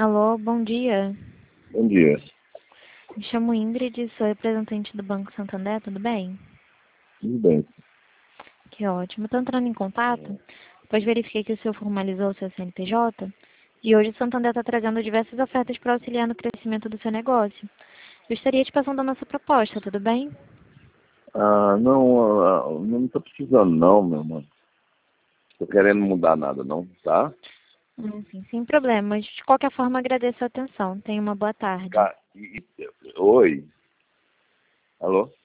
Alô, bom dia. Bom dia. Me chamo Ingrid, sou representante do Banco Santander, tudo bem? Tudo bem. Que ótimo. Estou entrando em contato, pois verifiquei que o senhor formalizou o seu CNPJ e hoje o Santander está trazendo diversas ofertas para auxiliar no crescimento do seu negócio. Gostaria de passar a nossa proposta, tudo bem? Não, não tô precisando não, meu mano. Tô querendo mudar nada não, tá? Sim, sem problemas. De qualquer forma, agradeço a atenção. Tenha uma boa tarde. Oi? Alô?